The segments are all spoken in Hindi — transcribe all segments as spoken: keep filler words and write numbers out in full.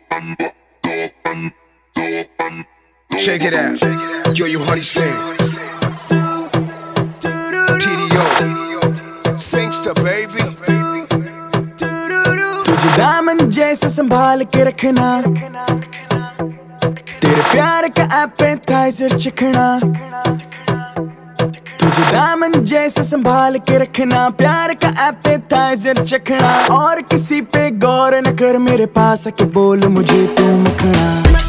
Check it out. Yo, you honey sing. T D O. Singster, baby. तुझे दामन जैसे संभाल के रखना, तेरे प्यार का एपेटाइजर चखना। तुझे दामन जैसे संभाल के रखना, प्यार का एपेटाइजर चखना। और किसी पे गौर न कर, मेरे पास आके बोल मुझे तू मखना।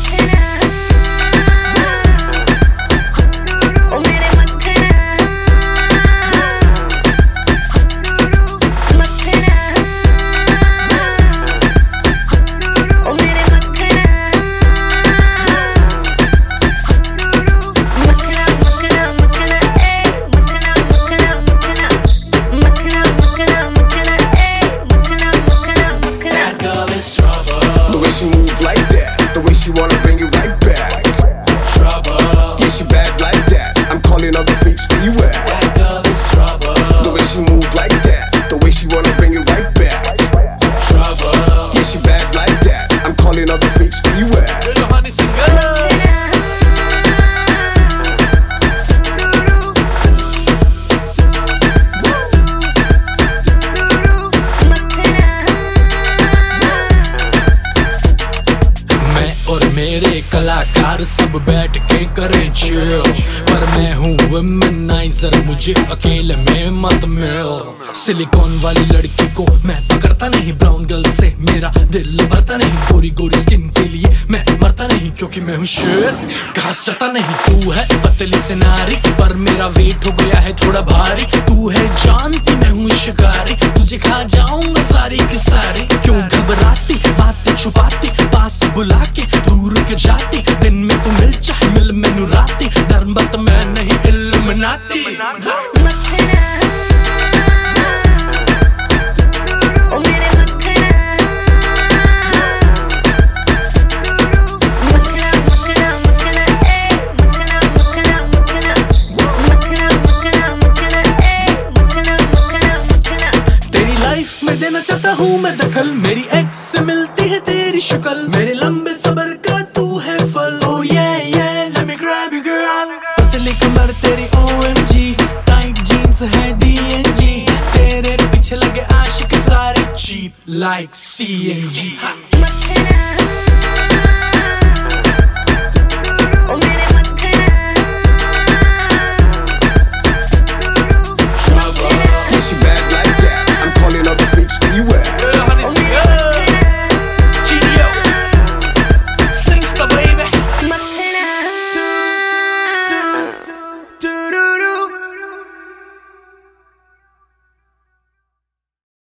She move like that, the way she wanna bring it right back. Trouble. Yeah, she bad like that. I'm calling all the freaks, where you at? That girl is trouble. The way she move like that, the way she wanna bring it right back. Trouble. Yeah, she bad like that. I'm calling all the freaks, where you at? You're the honey singer. और मेरे कलाकार सब बैठ के करें चिल, पर मैं हूँ वुमेनाइजर, मुझे अकेले में मत मिल। सिलिकॉन वाली लड़की को मैं पकड़ता नहीं, ब्राउन गर्ल से मेरा दिल भरता नहीं। गोरी गोरी स्किन के लिए मैं मरता नहीं, क्योंकि मैं हूँ शेर, घास चता नहीं। तू है पतली से नारी, पर मेरा वेट हो गया है थोड़ा भारी। तू है जानती मैं हूँ शिकारी, तुझे खा जाऊंगा सारी की सारी। क्यों घबराती, बातें छुपाती, पास बुला के दूर के जाती। दिन में तू मिल चाहे मिल मैनू राती, धर्म बत मैं नहीं इल्युमिनाती। तेरी लाइफ में देना चाहता हूँ मैं दखल, मेरी एक्स से मिलती है तेरी शक्ल। मेरे लंबे सबर का तू है फल। Oh yeah yeah, let me grab you girl। पतली कमर तेरी O M G, tight jeans है D N G, तेरे पीछे लगे आशिक सारे cheap like C N G।